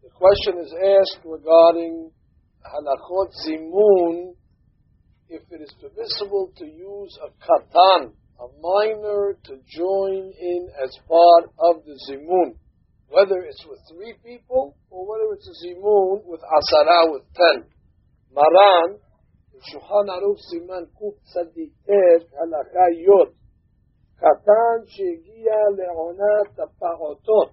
The question is asked regarding halachot zimun, if it is permissible to use a katan, a minor, to join in as part of the zimun, whether it's with 3 people or whether it's a zimun with asara, with 10. Maran, Shulchan Aruch Siman Kuf Tzadik Tet Halakha Yod, Katan shegia le'onat ha'parotot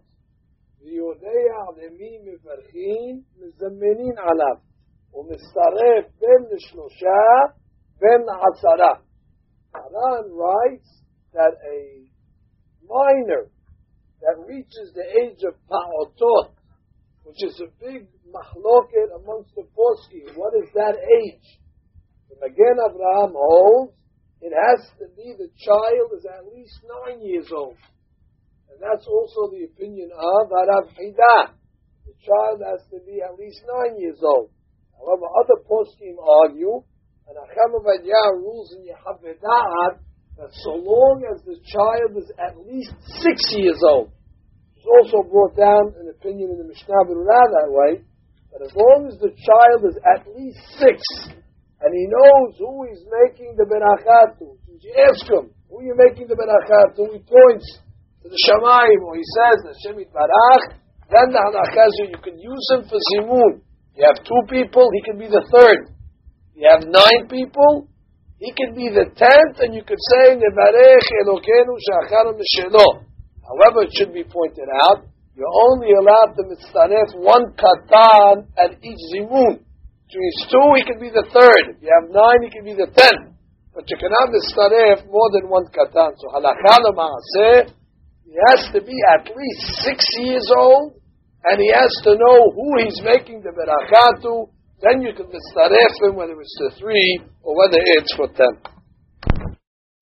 ויודע למי מברכים מזמנים עליו ומצטרף בין ל3 בין ל10. Haran writes that a minor that reaches the age of Pa'otot, which is a big mahloket amongst the poskim, what is that age? The Magen Avraham holds it has to be the child is at least 9 years old. And that's also the opinion of Harav Hida. The child has to be at least 9 years old. However, other poskim argue, and Acham Ovadia rules in Yehaveda'at, that so long as the child is at least 6 years old. It's also brought down an opinion in the Mishnah Berurah that way, that as long as the child is at least 6, and he knows who he's making the beracha to, since you ask him, who are you making the beracha to, he points to the Shamayim, or he says, Hashem Yitbarach, then the halacha is you can use him for zimun. You have 2 people, he can be the 3rd. You have 9 people, he can be the 10th, and you could say, Nevarech Elokenu Shachar Meshelo. However, it should be pointed out, you're only allowed to mitzaref 1 katan at each zimun. If he's 2, he can be the 3rd. If you have 9, he can be the 10th. But you cannot mitzaref more than 1 katan. So halakha l'maaseh, he has to be at least 6 years old, and he has to know who he's making the beracha to. Then you can mitzaref him, whether it's to 3 or whether it's for 10.